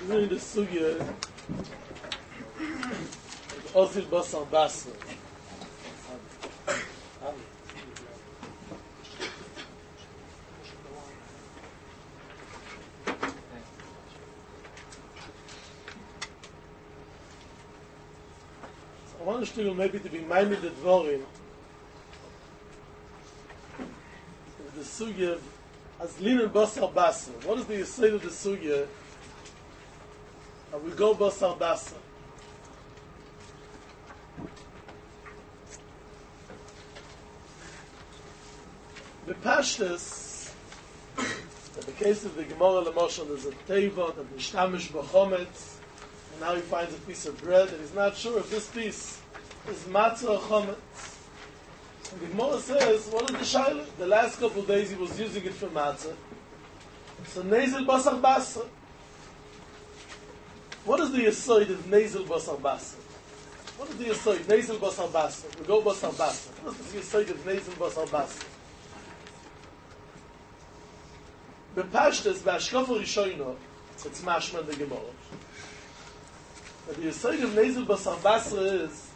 in the sugya Osil Basar Basra. I want to maybe to be minded the dvorim. The sugya as linen Basar Basra. What is the yesod of the sugya? And we go Basar Basra. The Pashtus, in the case of the Gemara Lamoshan, there's a teva that mishtamish b'chometz, and now he finds a piece of bread, and he's not sure if this piece is matzah or chometz. And the Gemara says, what is the shaila? The last couple of days he was using it for matzah. So nezel basar basra. What is the yesod of nezel basar basra? What is the yesod? Nezel basar basra. We go basar basra. What is the yesod of nezel basar basra? The Pashtus, Bashkofa Rishoino, it's mashma the Gemara. But the yesod of nezel basar basra is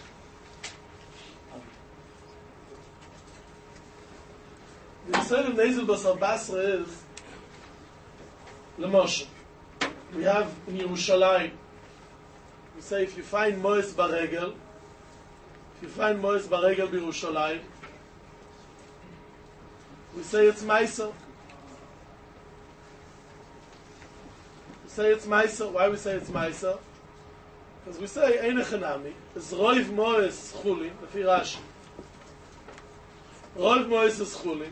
the yesod of nezel basar basra is Lamosha. We have in Yerushalayim, we say if you find Moes Baregel, Yerushalayim, we say it's Maisa. Say it's Maisa. Why we say it's Maisa? Because we say Ein Echanami is Roiv Moes Chulin, Lefi Rashi. Roiv Moes is Chulin.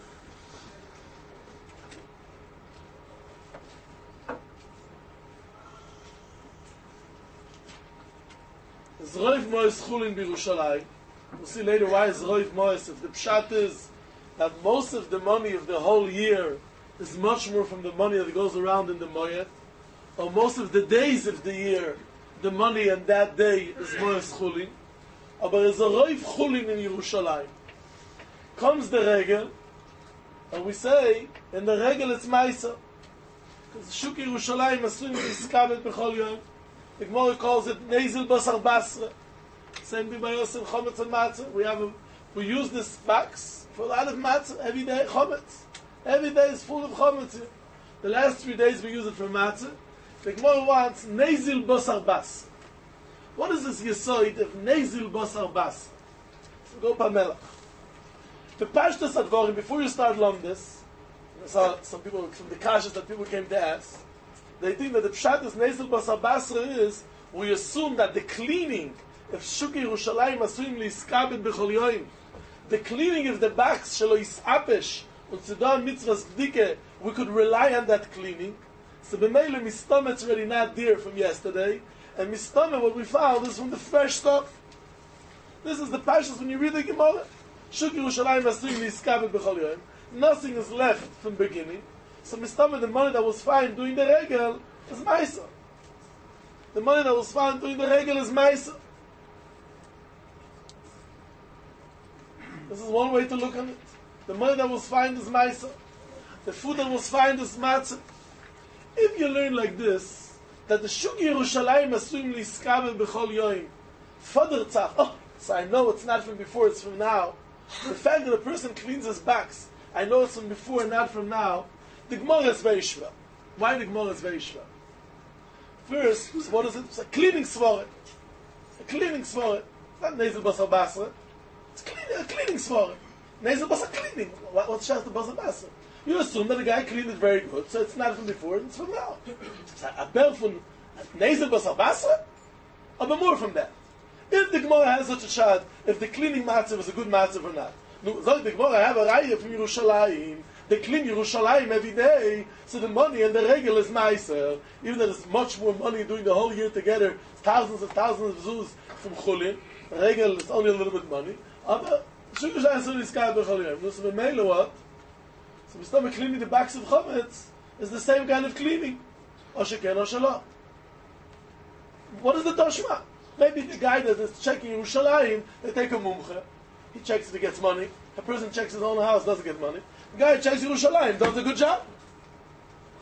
Is Roiv Moes Chulin B'Yerushalayim. We'll see later why is Roiv Moes. If the pshat is that most of the money of the whole year is much more from the money that goes around in the Moed, or most of the days of the year, the money on that day is Moes Chulin. But there's a Roiv Chulin in Yerushalayim. Comes the Regel, and we say, in the Regel it's Maisa. Because Shuk Yerushalayim Asuim Yiskabet B'chol Yom. The Gemara calls it Nezel Basar Basra. Same thing by us in Chometz and Matzah. We use this box for a lot of Matzah every day, Chometz. Every day is full of Chometz here. The last 3 days we use it for Matzah. The Gemara wants Nezel Basar Basra. What is this yesod of Nezel Basar Basra? So go Pamelach. The Pashtus Advarim, before you start learning this, I saw some people from the Kashas that people came to ask. They think that the pshat is Nezel Basar Basra is, we assume that the cleaning of Shuk Yerushalayim Asuim Liskabed B'chol Yoim, the cleaning of the box Shelo Yisapesh and Tzedon Mitzvahs B'dike, we could rely on that cleaning. So b'meila Mistama it's already not there from yesterday, and Mistama what we found is from the fresh stuff. This is the pashas when you read the Gemara. Shuk Yerushalayim Asuim Liskabed B'chol Yoim. Nothing is left from the beginning. So Mistama, the money that was found doing the regel is Maisa. The money that was found doing the regel is Maisa. This is one way to look at it. The money that was found is Maisa. The food that was found is Matzah. If you learn like this, that the Shuk Yerushalayim Asuim Liskabel B'chol Yoim, Fadr Tzach, so I know it's not from before, it's from now. The fact that a person cleans his box, I know it's from before and not from now. The Gemara is very shva. Why the Gemara is very shva? First, what is it? It's a cleaning svara. A cleaning svara. It's not Nezel Basar Basra. It's a cleaning svara. Nezel Basar cleaning. What's just the Basar Basra? You assume that the guy cleaned it very good, so it's not from before, it's from now. A bell from Nezel Basar Basra? Or more from that. If the Gemara has such a shad, if the cleaning matzah was a good matzah or not. No, the Gemara have a raya from Yerushalayim. They clean Yerushalayim every day, so the money and the regel is nicer. Even though there's much more money doing the whole year together, thousands of zuz from Chulin. The regel is only a little bit money. But Yerushalayim is kind of Chulin. So the mail what? So we start cleaning the backs of Chometz is the same kind of cleaning. Or sheken or shalom. What is the Toshma? Maybe the guy that is checking Yerushalayim, they take a mumche. He checks if he gets money. A person checks his own house, doesn't get money. The guy who checks Yerushalayim does a good job.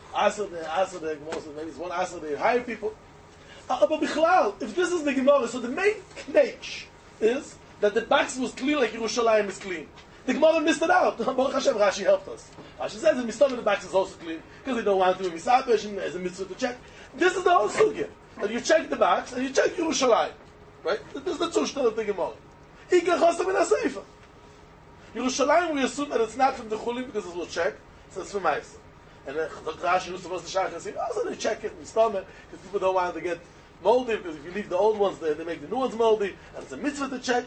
Asad, maybe it's one Asad, they hire people. But Bichlal, if this is the Gemara, so the main knetch is that the box was clean like Yerushalayim is clean. The Gemara missed it out. Baruch Hashem, Rashi helped us. Rashi says that Mistam the box is also clean because they don't want to do a misapesh and there's a mitzvah to check. This is the whole sugya. That you check the box and you check Yerushalayim. Right? This is the Zushtan of the Gemara. Ikar Chosam in HaSeifa. Yerushalayim, we assume that it's not from the Chulim because it's will check, so it's from Ma'aseh. And then Rashi was supposed to check and say, oh, so they check it in Mistam because people don't want to get moldy, because if you leave the old ones there, they make the new ones moldy, and it's a mitzvah to check.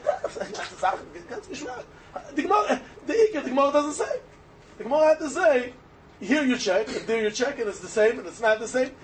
The Gemara doesn't say. The Gemara had to say, here you check, and there you check, and it's the same, and it's not the same.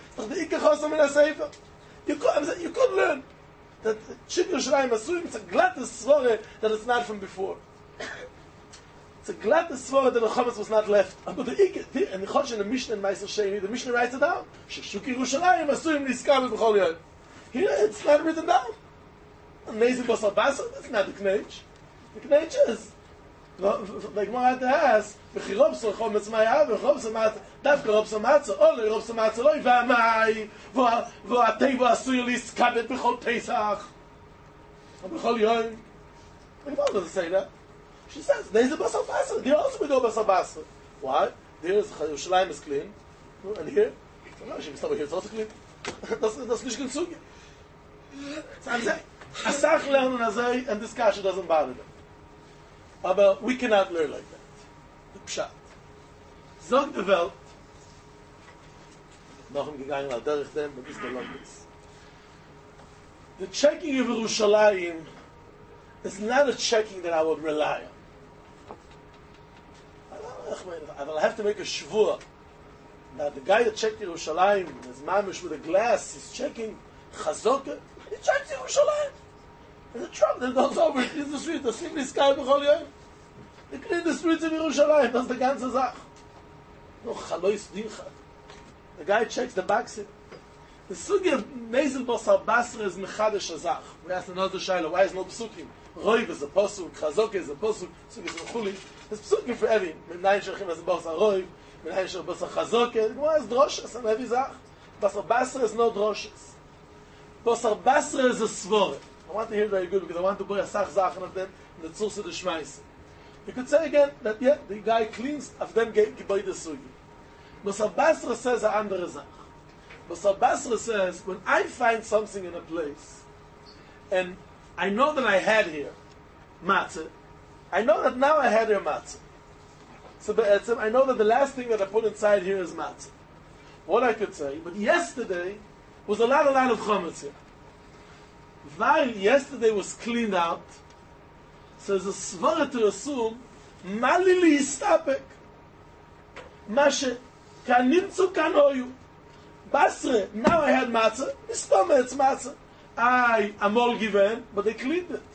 You could learn that Shir Yerushalayim Asuyim, it's a glatt svara that it's not from before. It's a glatt svara that the chametz was not left. But the Ikka, and the Chosh in the Mishnah in Meiser Sheni, the Mishnah writes it down. Shir Yerushalayim Asuyim Niskabel B'chol Yom. Here it's not written down. Nezil Basar Basar, that's not the Knech. The Knech is, like more had to ask, V'chirov Sorchom Mitzmayah, V'chirov Samat, Davka Rob Samatza, Ole Rob Samatza, Loi V'amai, V'atei V'asuy Liskabel B'chol Pesach, B'chol Yom. The Gemara doesn't say that. She says, Nezil Basar Basar, there also we go Basar Basar. Why? There is Yerushalayim is clean, and here, no, she can stop here, it's also clean. Das nicht kein Zug. So I'm saying, Asach lernen azay, and this kasha doesn't bother them. But we cannot learn like that. The Pshat. Zog the Welt, noch gegangen al derech dem, but this is the longest. The checking of Yerushalayim is not a checking that I would rely on. I will have to make a shvua. Now the guy that checked Yerushalayim, his mamish with a glass, is checking Chazoka, he checks Yerushalayim. And the truck that goes over, he cleans the street, the simply sky b'chol yom. They clean the streets of Yerushalayim, that's the ganze Zach. No, Chalois Dincha. The guy checks the backseat. The sugi of Nezil Basar Basra is Mechadish Azach. We asked another Shaila, why is no Psukim? Roiv is a Posuk, Chazoka is a Posuk, Sugi is a Chuli. There's Psukim for every. Menayin Shechim is a Basar Roiv, Menayin Shechim Basar Chazoka. The Gemara is Droshes and every Zach. Basar Basra is no Droshes. Basar Basra is a Svore. I want to hear very good because I want to put a Sach Zachen of them in the Tzursa de Shmeise. You could say again that yeah, the guy cleans of them Giboy de Sugi. Basar Basra says a andere Zach. Basar Basra says, when I find something in a place, and I know that I had here matzah, I know that now I had here matzah. So I know that the last thing that I put inside here is matzah. What I could say, but yesterday was a lot of chametz here. While yesterday was cleaned out, so there's a svara to assume, malili istapek, mashe kanimtzu kanoyu. Basra, now I had matzah, Mistoma, it's matzah. I'm all given, but they cleaned it.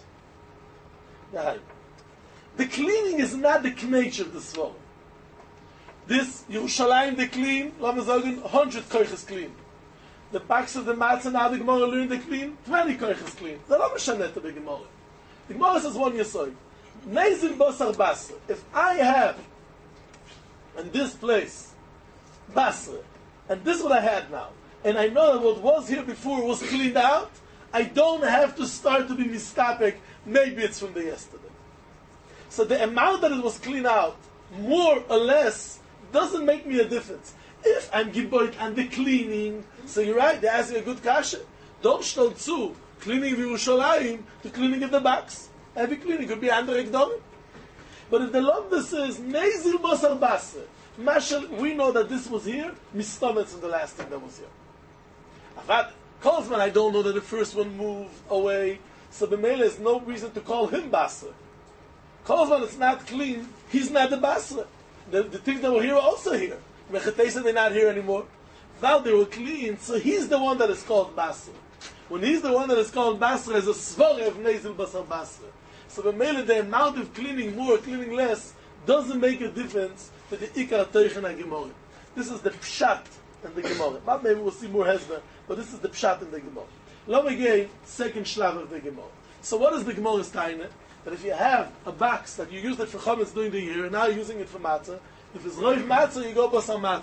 The cleaning is not the knech of the svara. This Yerushalayim they clean, let me say, 100 koiches clean. The box of the matzah now the Gemara learned they clean, 20 koiches clean. That's not Mishanet to the Gemara. The Gemara says one yesoid. Nezil Basar Basra. If I have in this place Basra, and this is what I had now, and I know that what was here before was cleaned out, I don't have to start to be mistapek, maybe it's from the yesterday. So the amount that it was cleaned out, more or less, doesn't make me a difference. If I'm giboit and the cleaning, so you're right, they're asking a good kasha. Don't start to cleaning of Yerushalayim to cleaning of the box. Every cleaning could be under Ekdorim. But if the Lomda says, Nezil Basar Basra, Mashal, we know that this was here, Mistomets in the last thing that was here. Avad, Kozman, I don't know that the first one moved away, so the male has no reason to call him Basra. Kozman, it's not clean, he's not the Basra. The things that were here are also here. Mechatesa, they're not here anymore. Now they were clean, so he's the one that is called Basra. When he's the one that is called Basra, is a svara of Nezil Basar Basra. So the male, the amount of cleaning more, cleaning less, doesn't make a difference to the Ikar Teichen and Gemara. This is the Pshat in the Gemara. But maybe we'll see more Hezbollah, but this is the Pshat in the Gemara. Let me get second Shlav of the Gemara. So what is the Gemara's taina? That if you have a box that you used it for chametz during the year, and now you're using it for matzah, if it's roiv matzah, you go basar matzah.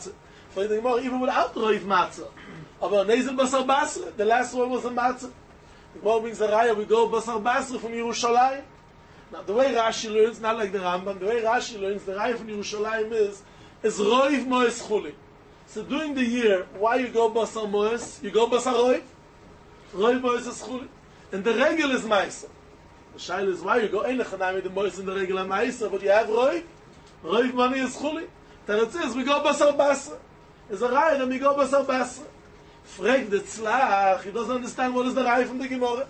For the Gemara, even without Roiv Matzah. Aber Nezel Basar Basra, the last one was a Matzah. The Gemara brings the Raya, we go Basar Basra from Yerushalayim. Now, the way Rashi learns, not like the Rambam, the way Rashi learns, the Raya from Yerushalayim is Roiv Moes Chuli. So during the year, why you go Basar Moes? You go Basar Roiv. Roiv Moes is Chuli. And the regel is Maisa. The Shaila is why you go Ein Lechanami the Moes in the regel and Maisa, but you have Roiv. Roiv money is Chuli. Then it says we go Basar Basra. Is a Raya, then we go Basar Basra. Frag the Tzlach, he doesn't understand what is the Raya from the Gemara.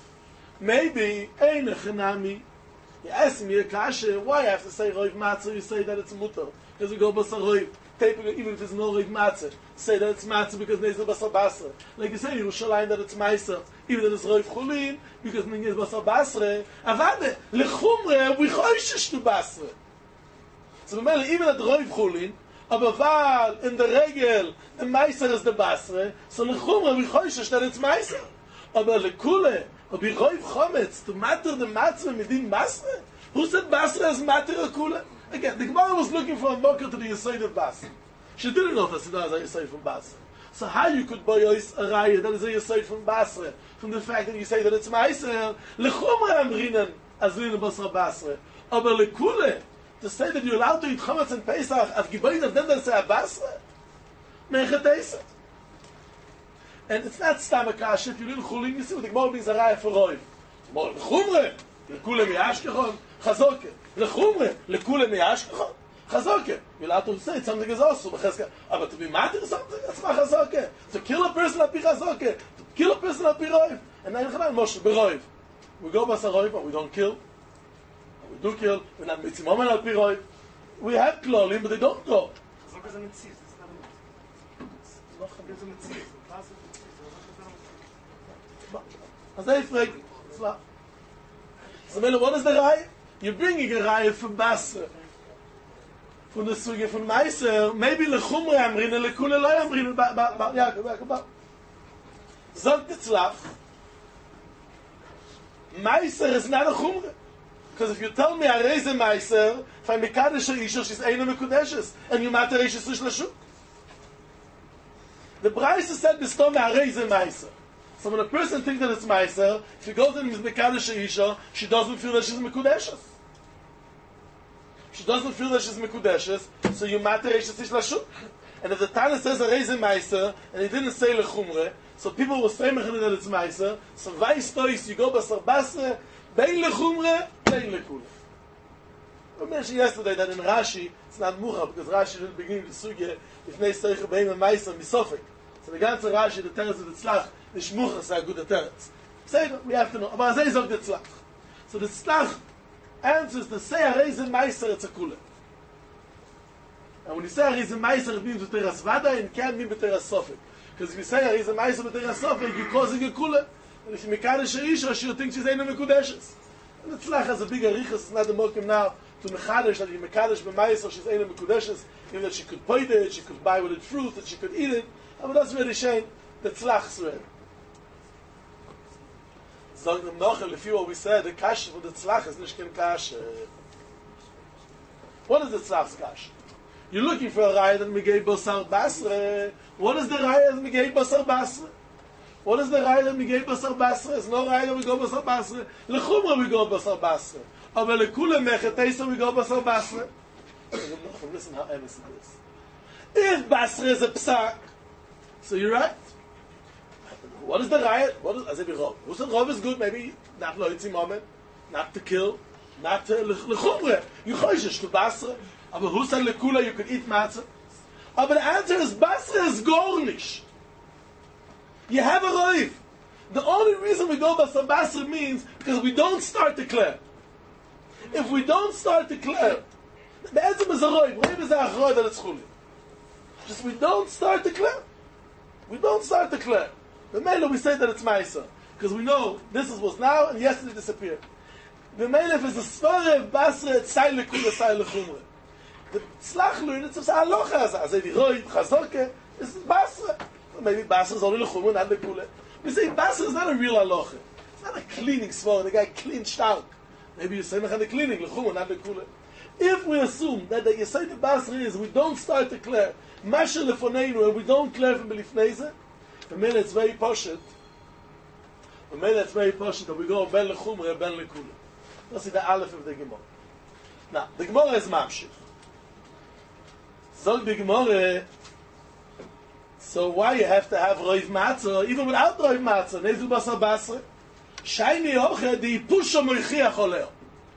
Maybe Ein Lechanami. He asked me a kasha, why I have to say Roiv Matzah, you say that it's Mutter. Because we go Basar Roiv. Even if it's no Roiv Matzah, say that it's Matzah because Nezel Basar Basra. Like you say in Yerushalayim that it's Maisa, even that it's Roiv Chulin, because Nezel Basar Basra. Avade, lechumre, we choishish to Basra. So even at Roiv Chulin, aber in the regel, the Maisa is the Basra, so lechumre, we choishish that it's Maisa. Aber lekule, or be Roiv Chometz, to matter the Matzah midin Basra? Who said Basra is matter or kule? Again, the Gemara was looking for a mocker to the Yesod of Basra. She didn't know that it was a Yesod from Basra. So how you could buy a Raya that is a Yesod from Basra, from the fact that you say that it's Meiser, lechumre amrinen, as linen Basra Basra. Aber lekule, to say that you're allowed to eat Chametz and Pesach, af giboin of them that say a Basra, mechatesa. And it's not Stam Akash, if you didn't Chulin, you see what the Gemara brings a Raya for Roiv. Lechumre, lekule mi'ashkechon, chazoke. Lechumre, lekule mi'ashkechon, chazoke. You're allowed to say something is also, but to be matter something, that's not chazoke. To kill a person at chazoke, to kill a person at Roiv. And then Moshe, beroiv. We go Basar Roiv, but we don't kill. We do kill, we're not mitzimomen al Roiv. We have klolim, but they don't go. Chazoke is a mitzvah, it's not a mitzvah. So what is the Raya? You're bringing a Raya from Basra. From the Suge from Meiser, maybe lechumre amrin, lekule lo amrin, Zog the Tzlach, Meiser is not a chumre. Because if you tell me I raise a Meiser, if I'm Mekadesh Isha, she's Eina Mekudeshes, and you matter Isha Sush Lashuk. The Braisa said, Bistome I raise a Meiser. So when a person thinks that it's Meiser, if he goes in with Mekadesh Isha, she doesn't feel that she's Mekudeshes. She doesn't feel that she's Mekudeshes, so you matter Isha Sush Lashuk. And if the Tana says I raise a Meiser, and he didn't say Lechumre, so people will say that it's Meiser, so Vais Tois, you go Basar Basra, Bein Lechumre, Bein Lekule. I mentioned yesterday that in Rashi, it's not Mucha, because Rashi didn't begin with the Sugya, if Nei Seicha Bein and Meiser, Misofik. So the ganze Rashi, the Teretz of the Tzlach, the Shmucha is a good Teretz. Say that, we have to know. But Azay Zog the Tzlach. So the Tzlach answers to say a reason Meiser, it's a Kule. And when you say a reason Meiser, it means with Teras Vada, and it can't mean with Teras Sofik. Because if you say a reason Meiser with Teras Sofik, you're causing a Kule. And if you Mekadesh Isha, she'll think she's Eina Mekudeshes. And the Tzlach has a big Arichas, it's not the Mokim now, to Mekadesh, that you Mekadesh b'Meiser, she's Eina Mekudeshes, even that she could poid it, she could buy with it fruit, that she could eat it. But that's really shame. The Tzlach's read. Zog them Nochel, if you what we said, the Kash for the Tzlach is Nishkin Kash. What is the Tzlach's Kash? You're looking for a Raya that Megei Basar Basra. What is the Raya that Megei Basar Basra? What is the Raya that Megei Basar Basra? There's no Raya that we go Basar Basra. Lechumra we go Basar Basra. Aber lekule Mechatesa we go Basar Basra. Listen how emes it is. If Basra is a Psak, so you're right. What is the Raya? What is, as if Rov? Who said Rov is good? Maybe not loitzi moment, not to kill, not to lechumre. You choishish to Basra. Aber who said lekula you could eat matzah? Aber the answer is Basra is gornish. You have a roiv. The only reason we go Basar Basra means because we don't start declare. If we don't start declare, the answer is a roiv. Roiv is a roiv that it's chuli. Just we don't start declare. We don't start declare. The Mela we say that it's Maisa. Because we know this was now and yesterday disappeared. The Mela if it's a Svare Basra, it's Sai Lekula, Sai Lechumre. The Tzlach learned it's a Alocha. I say the Roiv, Chazoke, this is Basra. Maybe Basra is only Lechumre, not Lekula. We say Basra is not a real Alocha. It's not a cleaning Svare. The guy cleaned Shtauk. Maybe you say the cleaning, Lechumre, not Lekula. If we assume that the Yesod Basra is we don't start declare, Masha lefonenu, and we don't clear from belifneze, the minute it's very poshut. The minute it's very poshut that we go ben lechumre, ben lekula. That's the aleph of the Gemara. Now, the Gemara is mamshich. So the Gemara, so why you have to have roiv matzah, even without roiv matzah, nezu basar basra, shayni oche di pusha moichiach oleo.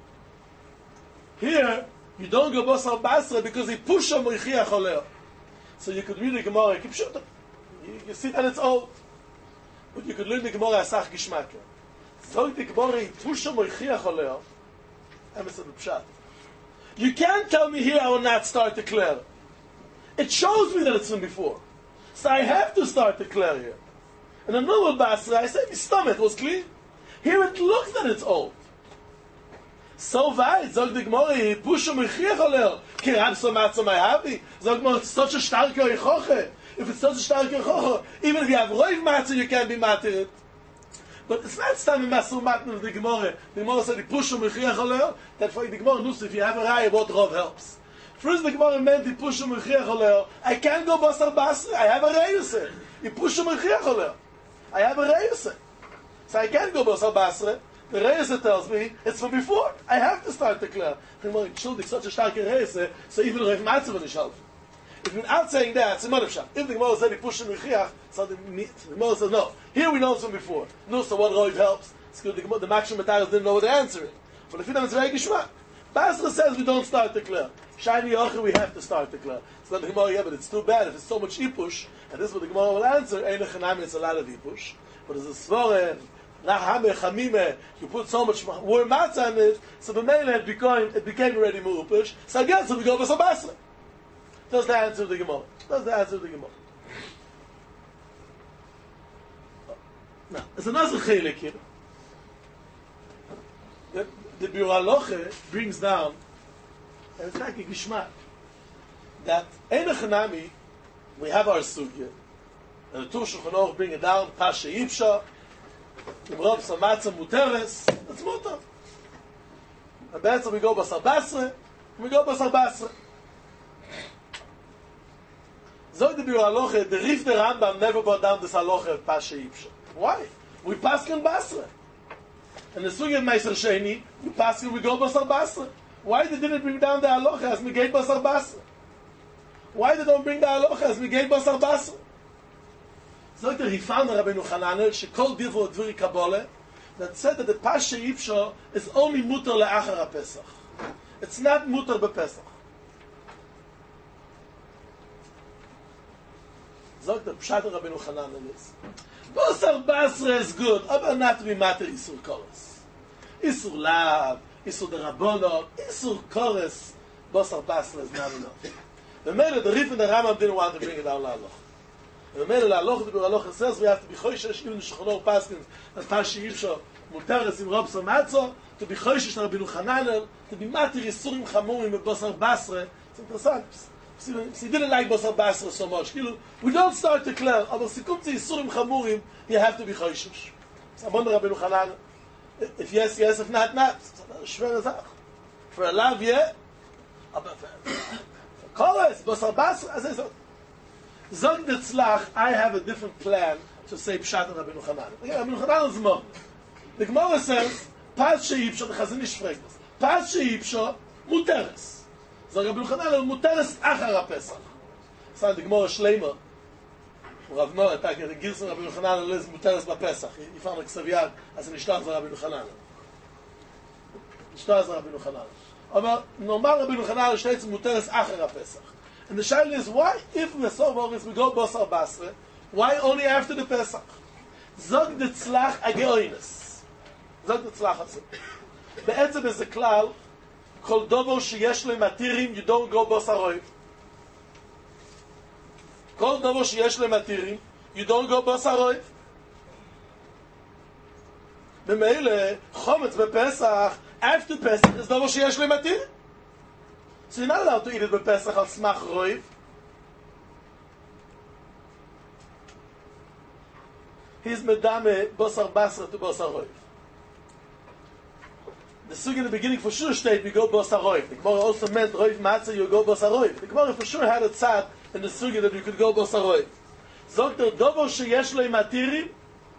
Here, you don't go basar basra because he pusha moichiach oleo. So you could read the Gemara, keep shut. You see that it's old. But you could learn the Gemara asach gishmak. So the Gemara, pusha moichiach oleo, emes of pshat. You can't tell me here I will not start to clear. It shows me that it's from before. So I have to start to clear here. In a normal basra, I say my stomach was clean. Here it looks that it's old. So weit, sagt die Gemara, pusha mechiach oleo, ki rab so matzah mai habi. Sagt man, it's such a starke oichoche. If it's such a starke oichoche, even if you have roiv matzah, you can't be matir it. But it's not standing matzah matna of the Gemara. The Gemara said, pusha mechiach oleo, that for the Gemara knows if you have a raya, what rov helps. First the Gemara meant the pusha mechiach oleo, I can't go basar basra, I have a raya. You pusha mechiach oleo, I have a raya. So I can't go basar basra. The Reise tells me, it's from before. I have to start to clear. Schuldig, such a starke Reise, so even Rav Matzah will not help. If without saying that, it's a mother shot. If the Gemara said he pushed him Mechiach, so the Gemara says no. Here we know it's from before. No, so what Rav helps? It's good. The Maximum Mataris didn't know what the answer is. But if you know, it's very Gishmak. Basra says we don't start to clear. Shiny Yocher, we have to start to clear. So the Gemara, yeah, but it's too bad if it's so much Ipush, and this is what the Gemara will answer, Ein Echanami, it's a lot of Ipush. But it's a Svore, Nachame, Chamime, you put so much more matzah in it, so the mail it became already more push. So again, so we go for Basra. That's the answer of the Gemara. That's the answer of the Gemara. Now, there's another chelik here. The Biur Halacha brings down, and it's like a gishmak, that Ein Echanami, we have our sugya, and the Tur Shulchan Aruch bring it down, Pasha Yipsha, Im Rav Samatzah Muteres, that's muter. And that's when we go Basar Basra, and we go Basar Basra. Zog the Biur Halacha, the Rif the Rambam never brought down this halacha of Pasha Yipsha. Why? We pass in Basra. And the Sugya Meiser Sheni, we pass we go Basar Basra. Why they didn't bring down the halacha as we gave Basar Basra? Why they don't bring the halacha as we gave Basar Basra? Zog the Rifan Rabbeinu Chananel, she called Divro Dviri Kabbalah, that said that the Pasha Yipsha is only muter le'achar HaPesach. It's not muter bePesach. Zog the Pshat Rabbeinu Chananel is, Basar Basra is good, but not to be matter Isur Kores. Isur Lav, Isur Derabonot, Isur Kores, Basar Basra is not enough. The Mele, the Rif and the Rambam didn't want to bring it down La'aloch. And the Mele La'aloch, the Biur Halacha says we have to be choishesh, even the Shulchan Aruch Paskins, as Pasha Yipsha, Muteres im Rav Samatzah, to be choishesh to Rabbeinu Chananel, to be matter Isurim Chamurim with Basar Basra. It's interesting. He didn't like Basar Basra so much. We don't start to clear. Aber si kommt zu Isurim Chamurim, you have to be choishesh. So I'm wondering Rabbeinu Chananel, if yes, yes, if not, not. Schwere Sache. For a love, yeah. Aber for Kores, Basar Basra, as I said, Zog the Tzlach, I have a different plan to say Pshat and Rabbeinu Chananel. Rabbeinu Chananel is more. The Gemara says, Pas she'ipsha, the Chazon Ish fragt us, Pas she'ipsha, muteres. Zog Rabbeinu Chananel, muteres achar HaPesach. So the Gemara Shleima, Rav Noah, the Gilson Rabbeinu Chananel is muteres b'Pesach. He found a Ksaviyad as an Ishtaz Rabbeinu Chananel. Ishtaz Rabbeinu Chananel. Aber normal Rabbeinu Chananel steht muteres achar HaPesach. And the shaila is, why, if we're so bogus, we go Basar Basra, why only after the Pesach? Zog the Tzlach ageoines. Zog the Tzlach also. Be'etzem is a klal, kol dovo sheyesh le matirim, you don't go Basar Roiv. Kol dovo sheyesh le matirim, you don't go Basar Roiv. Bemeile, chometz bePesach, after Pesach, is dovo sheyesh le matirim. So you're not allowed to eat it b'Pesach al smach roiv. He's medame Basar Basra to Basar Roiv. The sugya in the beginning for sure state we go Basar Roiv. The Gemara also meant Roiv Matzah, you go Basar Roiv. The Gemara for sure had a tzad in the sugi that we could go Basaroi. Sagt Dobo sheyesh lo matirim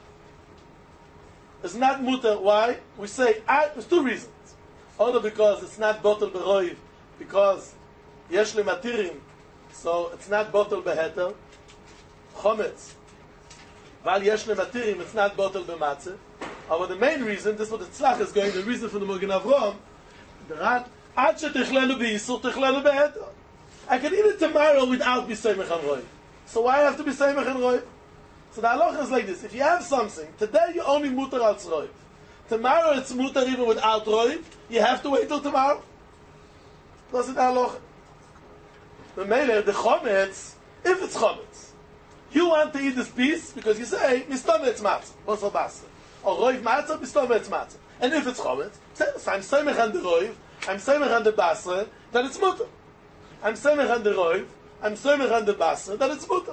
is not mutter. Why? We say, there's two reasons. Either because it's not bottle beroiv, because yesh lo matirim, so it's not bottle beheter. Chometz. While yesh lo matirim, it's not bottle bematzeh. But the main reason, this is what the tzlach is going, the reason for the Magen Avram, the rat, ad shetichlenu b'yisur, tichlenu beheter. I can eat it tomorrow without b'seimech and roiv. So why have to be seimech and roiv? So the halacha is like this: if you have something today, you only mutar al roiv. Tomorrow it's mutar even without roiv. You have to wait till tomorrow. That's the halacha. The mele, the chometz, if it's chometz, you want to eat this piece because you say mistametz matzah, basar basar, or roiv matzah, mistametz matzah. And if it's chometz, say I'm seimech and the roiv, I'm seimech and the basar, then it's mutar. I'm seimech and the roiv, I'm seimech and the basar, then it's mutar.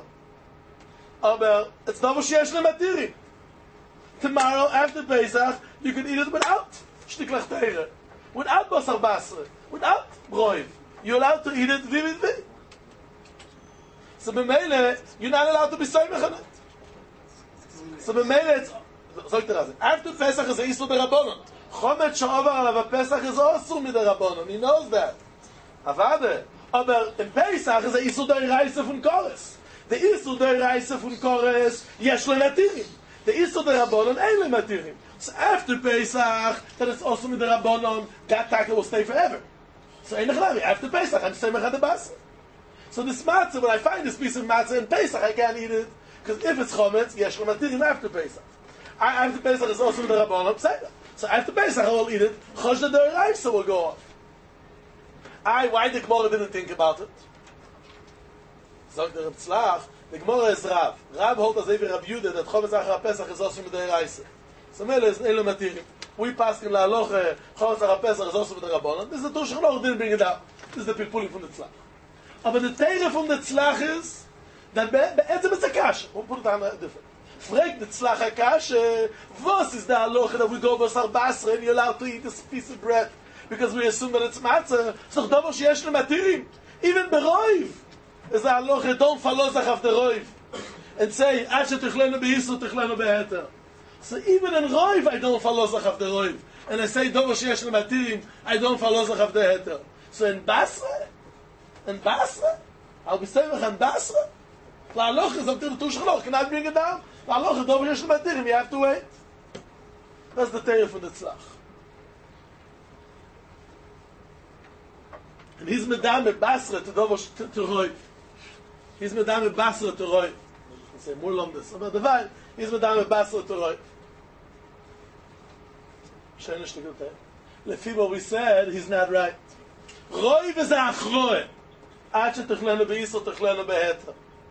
Aber it's not what sheyesh lo matirim. Tomorrow after Pesach, you can eat it without shtiklach teire, without basar basar, without roiv. You're allowed to eat it vividly. So b'meile, you're not allowed to be seimech on it. So b'meile, it's after Pesach is a isur derabbanon. Chomet she'over alav Pesach is also miderabanon. He knows that. Avade. Aber in Pesach is a isur deraisa von Kores. The isur deraisa von Kores yesh lo matirim. The isur derabbanon ein lo matirim. So after Pesach, then it's also miderabanon. That tackle will stay forever. So ein nechlami. After Pesach, I'm seimech ad basar. So this matzah, when I find this piece of matzah in Pesach, I can't eat it. Because if it's chometz, yesh lo matirim after Pesach. After Pesach is also miderabanon. So after Pesach, I will eat it. Chosh the deraisa will go on. Why the Gemara didn't think about it? Sagt der Tzlach, the Gemara is Rav. Rav holds as every Rav Yudah that Chometz Achar Pesach is also with the Reise. So Mele is Elo Matirim. We passed him La Aloche, Chometz Achar Pesach is also with the Rabbanon. This is the Tush Chaloch didn't bring it out. This is the Pilpulim from the Tzlach. But the Teire from the Tzlach is that Be'etzem it's a Kasha. We'll put it on different. Frag the Tzlach HaKasha, what is the Aloche that we go Basar Basra and you're allowed to eat this piece of bread? Because we assume that it's matzah. So davar sheyesh lo matirim. Even beroiv is a halacha. Don't follow zach of the roiv and say ad shetichlenu b'yisur tichlenu beheter. So even in roiv I don't follow zach of the roiv, and I say davar sheyesh lo matirim I don't follow zach of the heter. So in Basra, I'll be saying in Basra. The halacha is up to the Tush Chaloch. Can I bring it down? The halacha davar sheyesh lo matirim. You have to wait. That's the Torah from the Tzlach. And he's medame Basra to Roiv. He's medame Basra to Roiv. I say more long this. But the vine, he's medame Basra to Roiv. Lefi what we said, he's not right. Roiv is a achroe. Ad shetichlenu b'yisur tichlenu beheter.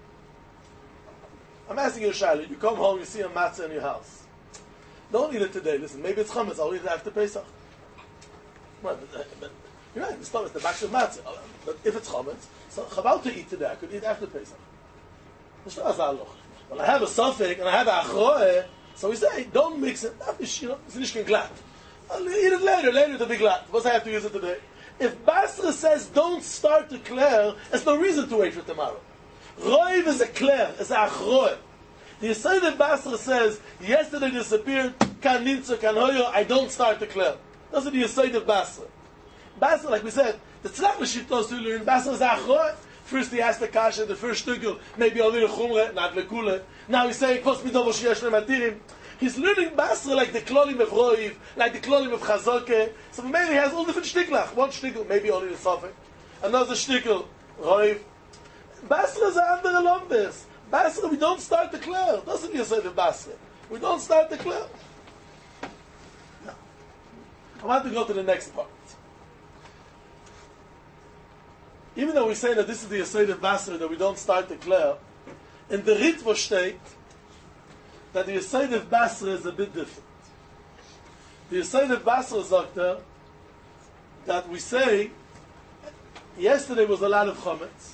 I'm asking you a shayla. You come home, you see a matzah in your house. Don't eat it today. Listen, maybe it's chametz. I'll eat it after Pesach. But you're right, it's the back of matzah. But if it's chometz, so chaval to eat today, I could eat after Pesach. When I have a suffix and I have a achroe, so we say, don't mix it. It's nicht glad. I'll eat it later to be glad. What's I have to use it today? If Basra says, don't start to clear, there's no reason to wait for tomorrow. Roiv is a clear, it's a achroe. The Yisrael that Basra says, yesterday disappeared, kan nimtza, kan hoyo, I don't start to clear. Those are the Yisrael of Basra. Basra, like we said, the Tzlach L'shittos to learn, Basra is achroe. First he asked the kasha, the first shtukel, maybe a little chumre, not lekule. Now he's saying, Kos midovo sheyesh lematirim. He's learning Basra like the klolim of Roiv, like the klolim of Chazorke. So maybe he has all different shtiklach. One shtikel, maybe only the Sofik. Another shtikel, Roiv. Basra is under a lombes. Basra, we don't start the clear. Doesn't you say the Basra? We don't start the clear. No. I want to go to the next part. Even though we say that this is the Yesod of Basra, that we don't start the clear, in the Ritva state, that the Yesod of Basra is a bit different. The Yesod of Basra is that we say, yesterday was a lot of chometz.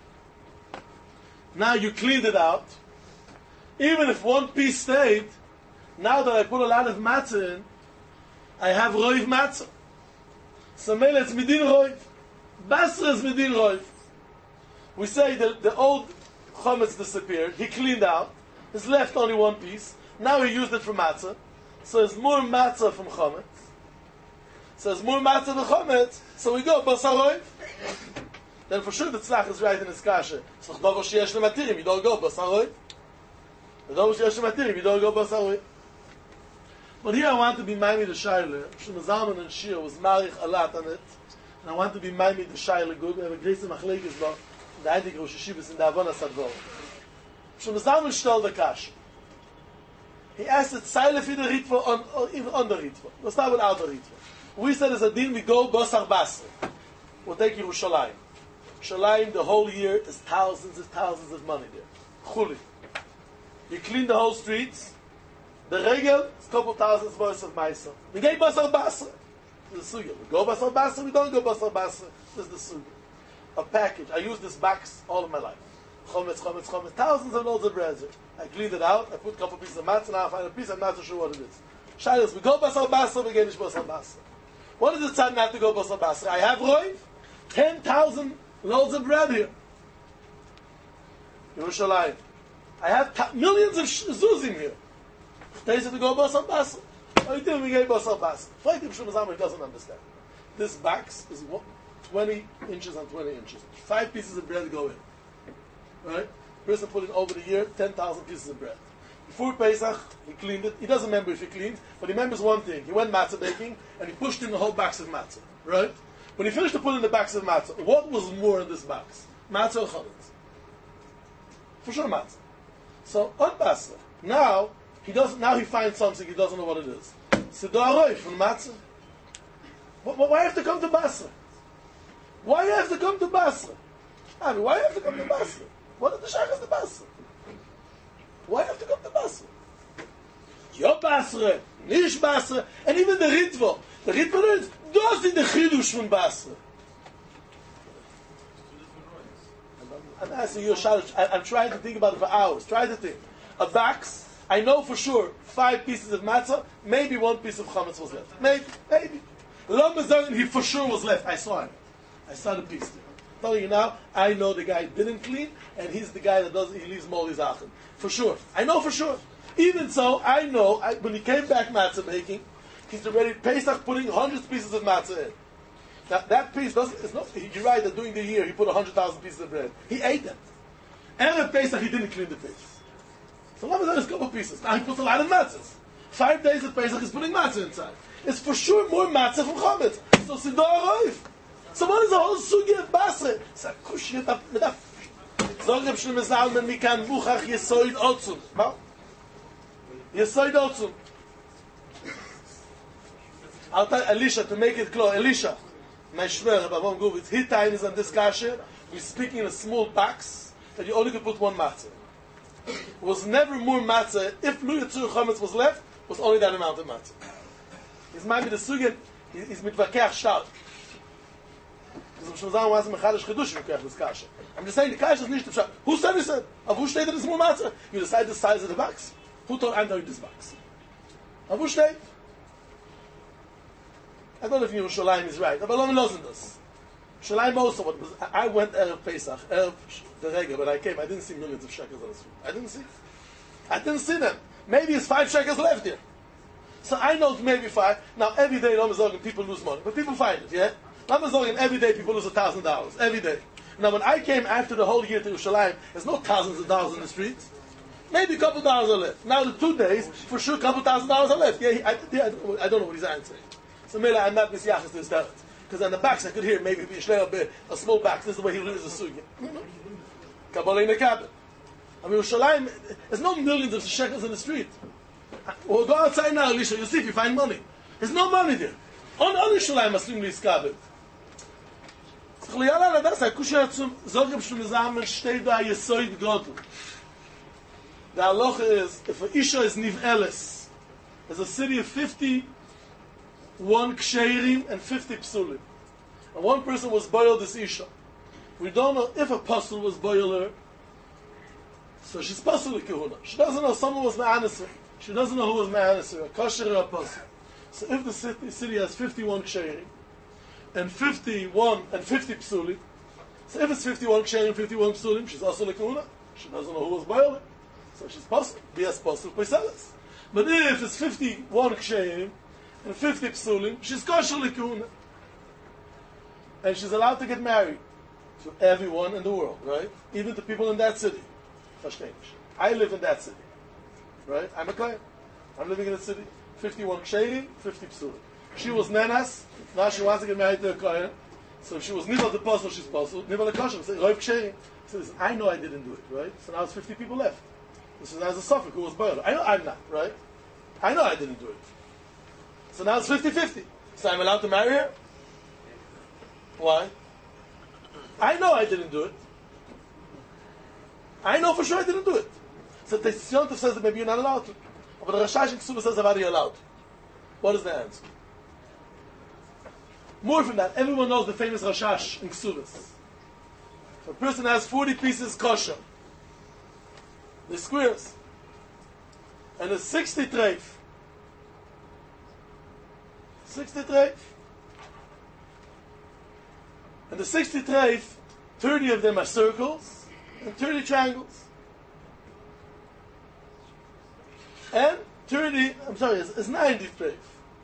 Now you cleaned it out. Even if one piece stayed, now that I put a lot of matzah in, I have roiv matzah. So mele it's midin roiv. Basra is midin roiv. We say that the old chametz disappeared. He cleaned out. He's left only one piece. Now he used it for matzah. So there's more matzah from chametz. So there's more matzah than chametz. So we go basar roiv. Then for sure the tzlach is right in his kasha. So davar sheyesh lematirim, you don't go basar roiv. The davar sheyesh lematirim, you don't go basar roiv. But here I want to be Maimid the Shaila. Shlomo Zalman and Shir was marich a lot on it. And I want to be Maimid the Shaila good. We have a great machlekes law. The Heilige Rosh Hashivas in the Havana Sadvor. Shlomo Zalman stole the kash. He asked it, Seile for the Ritva or even on the Ritva. Let's start without the Ritva. We said as a din, we go Basar Basra. We'll take Yerushalayim. Yerushalayim, the whole year, is thousands of money there. Chuli. You clean the whole streets. The regel is a couple thousands worth of Maisa. We get Basar Basra. This is the Sugya. We go Basar Basra, we don't go Basar Basra. This is the Sugya. A package. I use this box all of my life. Chometz, thousands of loads of bread. I cleaned it out, I put a couple pieces of matzah, now I find a piece, I'm not so sure what it is. Shailas, we go Basar Basra, we get Basar Basra. What is the time not to go Basar Basra? I have roiv, 10,000 loads of bread here. Yerushalayim. I have millions of zuzim here. They said to go Basar Basra. Oh, you think we get Basar Basra? Fight him, Shlomo Zalman doesn't understand. This box is 20 inches on 20 inches. 5 pieces of bread go in. Right? Person put in over the year 10,000 pieces of bread. Before Pesach, he cleaned it. He doesn't remember if he cleaned, but he remembers one thing. He went matzah baking, and he pushed in the whole box of matzah. Right? When he finished to put in the box of matzah, what was more in this box? Matzah or chametz? For sure matzah. So, on Basra, now he finds something, he doesn't know what it is. Siddur Aroy from matzah. Why have to come to Basra? Why have to come to Basra? I mean, why have to come to Basra? What is the shachas to Basra? Why have to come to Basra? Yo Basra, Nish Basra, and even the Ritva. The Ritva is, does in the Chidush from Basra. I'm asking you a shalosh. I'm trying to think about it for hours. Try to think. A box, I know for sure, 5 pieces of matzah, maybe 1 piece of chametz was left. Maybe. Lama Zogan, he for sure was left. I saw him. I saw the piece there. Telling you now, I know the guy didn't clean, and he's the guy that he leaves moldy zachin. For sure. I know for sure. Even so, I know, when he came back matzah making, he's already Pesach putting hundreds of pieces of matzah in. Now, that piece you're right that during the year he put 100,000 pieces of bread. He ate them. And at Pesach he didn't clean the piece. So let me know, there's a couple pieces. Now he puts a lot of matzahs. 5 days of Pesach he's putting matzah inside. It's for sure more matzah from chametz. So Siddur Aroy. So what is the whole sugi of Basra? It's a kushiyat mit a Zog Reb Shlomo Zalman mikan muchach yesoid otzum. Yesoid otzum. I'll tell Elisha to make it clear. Elisha, my shver, Rabbi Avram Gurvitz, his time is on this kasher. We're speaking in a small box that you only can put 1 matzah. It was never more matzah. If Lu Yitzur Chametz was left, it was only that amount of matzah. He's mind with the sugi, he's mitvakeach stark. I'm just saying the kasha is nicht the pshat. Who said he said? Of who stated this more matzah? You decide the size of the box. Who told Andrew this box? Of who stated? I don't know if Yerushalayim is right. But Lama knows in this. Yerushalayim also, what was, I went Erev Pesach, Erev the Rega, when I came, I didn't see millions of shekels on the street. I didn't see them. Maybe it's 5 shekels left here. So I know maybe 5. Now every day Lama Zogan people lose money. But people find it, yeah? Lama Zogan every day people lose $1,000. Every day. Now when I came after the whole year to Yerushalayim, there's no thousands of dollars in the streets. Maybe a couple dollars are left. Now the 2 days, for sure a couple $1,000 are left. Yeah, I don't know what he's answering. So maybe I'm not misyachas to his talent. Because on the box I could hear maybe a small box. This is the way he reads the sugi. Kabbalah in the cabin. I mean, Yerushalayim, there's no millions of shekels in the street. We'll go outside now, Elisha. You'll see if you find money. There's no money there. On Yerushalayim, assume is kabel. Das Kushia zum Zog Reb Shlomo Zalman steht da Yesoid Godel. The halacha is, if a Isha is Niv-Eles, there's a city of 51 Ksherim and 50 Psulim. And one person was boiled this Isha. We don't know if a Pasul was boiled her, so she's Pasul Kehuna. She doesn't know someone was Ma'anisr. She doesn't know who was Ma'anisr, a Kosher or a Pasul. So if the city has 51 Ksherim, and 50 Psulim, So if it's 51 ksherim, 51 psulim, she's also lekuna. She doesn't know who was boiling. So she's possible. Be possible poiselis. But if it's 51 ksherim and 50 psulim, she's kosher lekuna. And she's allowed to get married to everyone in the world, right? Even to people in that city. I live in that city, right? I'm a kohen. I'm living in a city. 51 ksherim, 50 psulim. She was nenas. Now she wants to get married to a kohen. So if she was nivel the puzzle, she's puzzled. Nivel the kosher, say roiv ksherim. So listen, I know I didn't do it, right? So now it's 50 people left. So now there's a suffix who was boiled. I know I'm not, right? I know I didn't do it. So now it's 50-50. So I'm allowed to marry her? Why? I know I didn't do it. I know for sure I didn't do it. So the Tziontif says that maybe you're not allowed to. But the Rashash in Ksubah says that you're allowed. What is the answer? More from that, everyone knows the famous Rashash in Ksubas. If a person has 40 pieces kosher, the squares, and a 60 treif, 60 treif, and the 60 treif, 30 of them are circles, and 30 triangles. And 30, I'm sorry, it's 90 treif.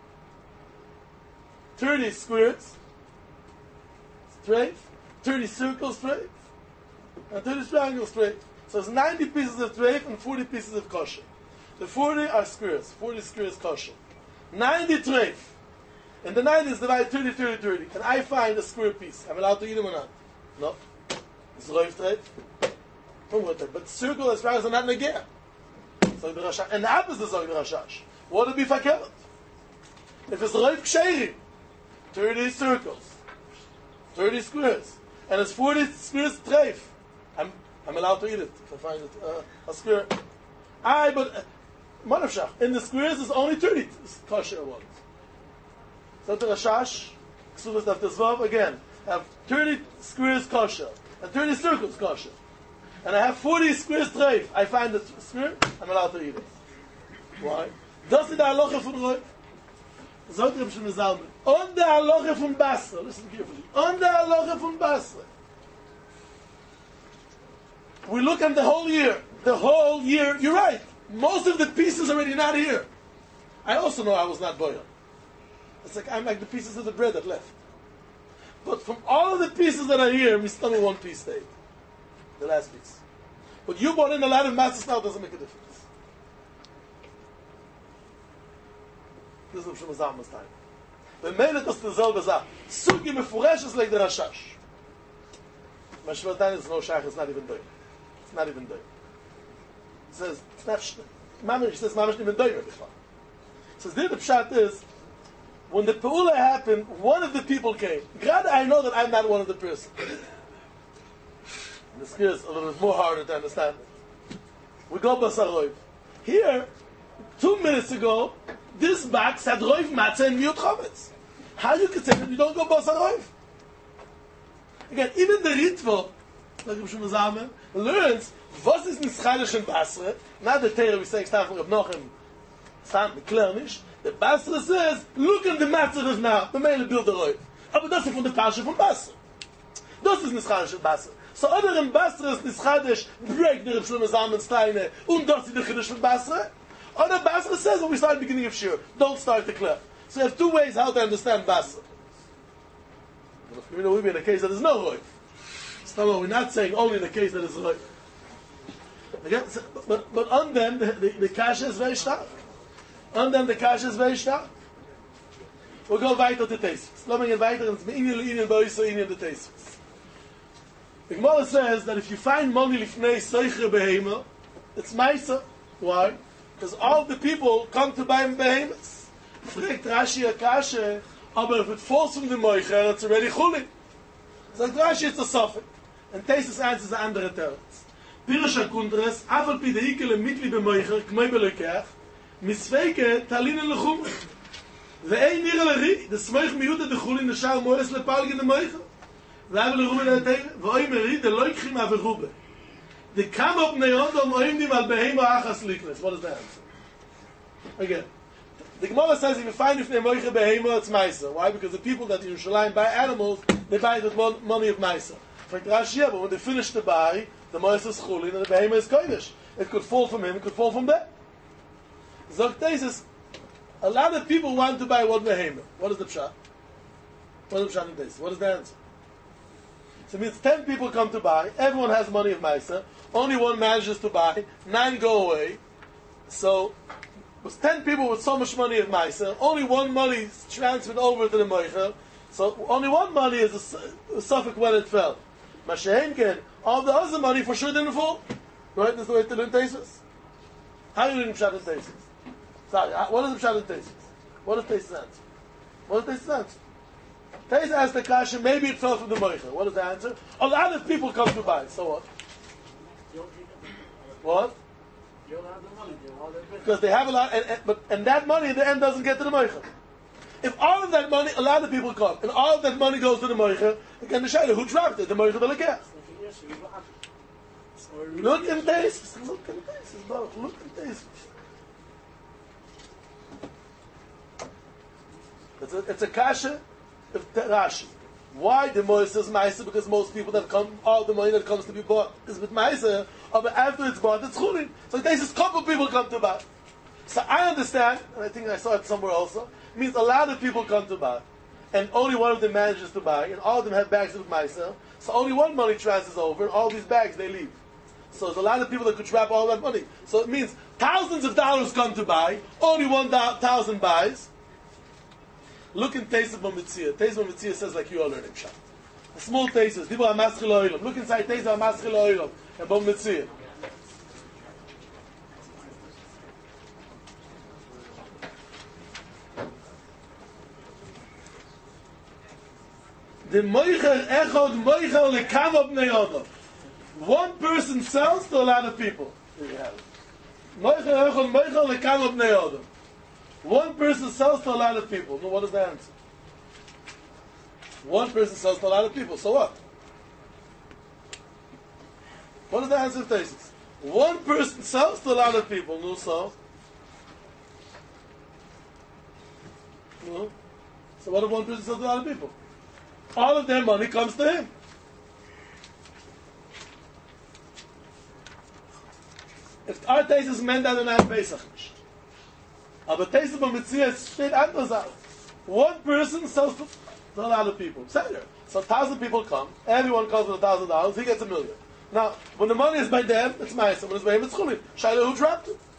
30 squares, treif, 30 circles, treif, and 30 triangles, treif. So it's 90 pieces of treif and 40 pieces of kosher. The 40 are squares, 40 squares kosher. 90 treif. And the 90 is divided 30, 30, 30. And I find a square piece. I'm allowed to eat them or not? No. It's roiv treif. But circle as far as I'm not negea. So the Rashash. And the opposite is the Rashash. What would be fakert? If it's roiv ksherim, 30 circles, 30 squares, and it's 40 squares treif, I'm allowed to eat it if I find it a square. But Manavshach, in the squares there's only 30 kosher ones. So the Rashash, Ksuvas Daf Tezvav, again, have 30 squares kosher and 30 circles kosher. And I have 40 squares treif. I find the square, I'm allowed to eat it. Why? Das ist der Halacha von Roiv. Sagt Reb Shlomo Zalman. On the Halacha von Basra. Listen carefully. On the Halacha von Basra. We look at the whole year. The whole year, you're right. Most of the pieces already not here. I also know I was not boiled. It's like I'm like the pieces of the bread that left. But from all of the pieces that are here, my stomach one piece stayed. The last piece. But you brought in a lot of matzahs now, doesn't make a difference. This is Reb Shlomo Zalman's time. The Melech is the selbe Sache. Sugi mefuresh is like the Rashash. Mashvatan is no shach, it's not even doing. It's not even doing. It says, it's not Mamish, he says Mamish even doing. It says, the pshat is, when the Peula happened, one of the people came. God, I know that I'm not one of the person. And this is a little bit more harder to understand. We go Basar Roiv. Here, 2 minutes ago, this box had Roiv Matzah and Miyut Chometz. How you can say that you don't go Basar Roiv? Again, even the Ritva, like Reb Shlomo Zalman, learns what is Nischalish in Basra, not the Torah we say, Stam from Reb Nochem, Stam, Klernish. The Basra says, look at the Matzah now, the Meile build the Roiv. Aber das ist von der Pasche von Basra. Das ist Nischalish in Basra. So other in Basra is Nischadish, break the Reb Shlomo Zalman's Steine, und das ist the Chiddush from Basra. Other Basra says when we start at the beginning of Shir, don't start the Klef. So you have two ways how to understand Basra. You know, we're in a case that is no Roiv. So we're not saying only in the case that is Roiv. Again, but on them, the Kasha is very stark. On them, the Kasha is very stark. We'll go weiter to Teisvus. Let me get weiter, and it's Inyan Boisa, Inyan the Teisvus. The Gemara says that if you find money lifnei soicher behema, it's Maisa. Why? Because all the people come to buy behemoths. Fragt Rashi Akashe, aber if it falls from the moicher, it's already chuli. Sagt Rashi, it's a suffix. And Teisvus answers the andere terms. Pirusha Kundres, afal pi deikele mitli bemoicher, kmoi belekech, misfeike talinen lechum. Ve'ein nire leri, de smoich miyude de chuli neshar moeres lepalge de moicher. Bleiben wir rum in der Teile, wo ich mir riet, der Leuchim auf der Rube. Die kam auf Neonda und oim mal behema achas liknes. What is the answer? Again. The Gemara says if you find if they moiche behema, it's Maisa. Why? Because the people that in Yerushalayim buy animals, they buy it with money of Maisa. Like Rashi, but when they finish the buy, the mois is chulin and the behema is kodesh. It could fall from him, it could fall from them. Zok Teisus, a lot of people want to buy one behema. What is the pshat? What is the pshat in Teisus? What is the answer? So it means 10 people come to buy, everyone has money of Maisa, only one manages to buy, 9 go away. So it was 10 people with so much money of Maisa, only one money is transferred over to the Moichel, so only one money is a suffix when it fell. Mashenken, all the other money for sure didn't fall. Right? That's the way to learn Teisus. How are you learning Pshat in Teisus? Sorry, what is the Pshat in Teisus? What is Teisus answer? What is Teisus answer? Teisus asked the question, maybe it fell from the Moichel. What is the answer? A lot of people come to buy, so what? What? You don't have the money, Because they have a lot, and that money in the end doesn't get to the Moichel. If all of that money, a lot of people come, and all of that money goes to the Moichel, again the Shaila, who dropped it? The Moichel will get. Look in Teisus. Look in Teisus, bro. Look in Teisus. It's a kasha of Rashi. Why the Mois is Maisa? Because most people that come, all the money that comes to be bought is with Maisa, but after it's bought, it's Chulin. So there's a couple people come to buy. So I understand, and I think I saw it somewhere also, it means a lot of people come to buy, and only one of them manages to buy, and all of them have bags with Maisa, so only one money transfers over, and all these bags, they leave. So there's a lot of people that could trap all that money. So it means thousands of dollars come to buy, only 1,000 buys. Look in Teisus B'Mitzia. Teisus B'Mitzia says like you are learning Pshat. A small Teisus. Dibur HaMaschil Ha'olam. Look inside Teisus HaMaschil Ha'olam and B'Mitzia. The Moichel Echod Moichel Lekama Bnei Adam. One person sells to a lot of people. There you have it. Moichel Echod Moichel Lekama Bnei Adam. One person sells to a lot of people. No, what is the answer? One person sells to a lot of people. So what? What is the answer of Teisus? One person sells to a lot of people. No, so? No. So what if one person sells to a lot of people? All of their money comes to him. If our Teisus meant that in our Pesach nicht. Aber Teisus B'Mitzia steht anders aus. One person sells to a lot of people. So 1,000 people come. Everyone comes with $1,000. He gets $1 million. Now, when the money is by them, it's Maisa. When it's by him, it's Chulin. Shaila, who dropped it?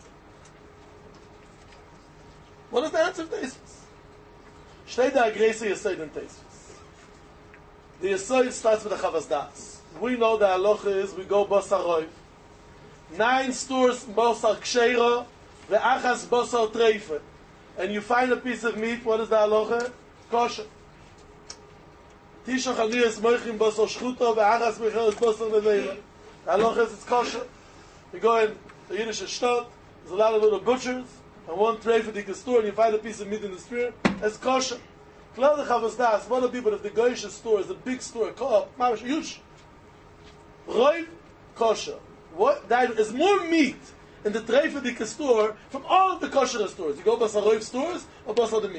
What is the answer of Teisus? Steht der Agresi Yesod in Teisus. The Yesod starts with the Chavas Das. We know the halacha is we go Basar Roiv. 9 stores Basar Ksheira. The achas basar treife, and you find a piece of meat. What is the halacha? Kosher. Tisha chaniyas moichim basar shchuta, the achas mecheres basar nevela. The halacha is it's kosher. You go in the Yiddish shtot. There's a lot of little butchers, and one treife you can store, and you find a piece of meat in the spear. It's kosher. Klal the chavas das. One of the people, if the Goyish store is a big store, mamish huge. Roiv kosher. What? There is more meat in the Treifedike store from all of the kosher stores. You go Basar Roiv stores or Basar the meat.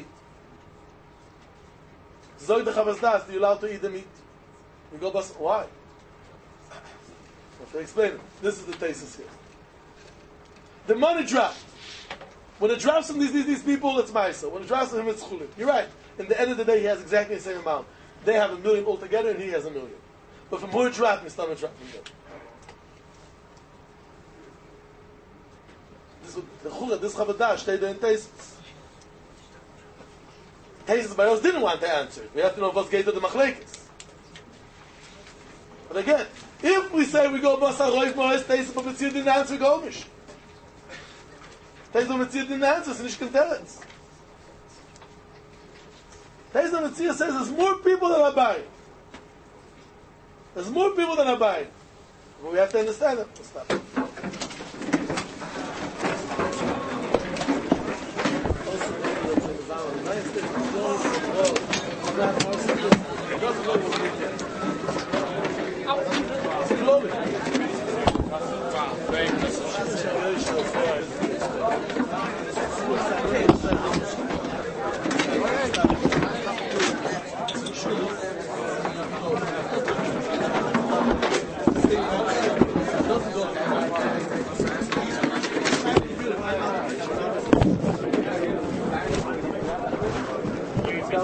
Zog the Chavas Das, do you allow to eat the meat? You go Basar, why? I have to explain it. This is the thesis here. The money dropped. When it drops from these people, it's Maisa. When it drops from him, it's Chulin. You're right. In the end of the day, he has exactly the same amount. They have $1 million altogether, and he has $1 million. But from who it dropped, it's not a drop from them. The Chula, this Chavadash, stayed there in Teisus. Teisus by us didn't want to answer. We have to know what's gate of the Machlekes. But again, if we say we go Basar Roiv Moes, Teisus B'Mitzia didn't answer, we go Mish. Teisus B'Mitzia didn't answer, so Nish can tell us. Teisus B'Mitzia says there's more people than are buying. There's more people than are buying. But we have to understand it. Let's stop.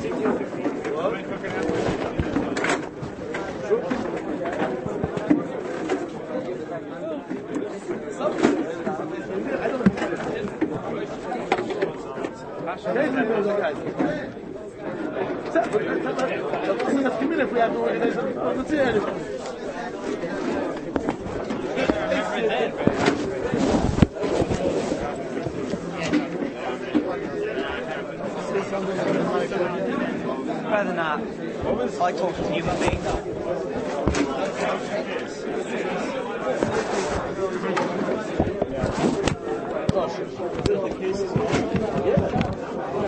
If we have no organization, let's see anyway. Rather not. I talk to human beings.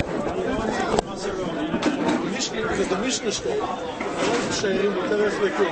Because the Mishnah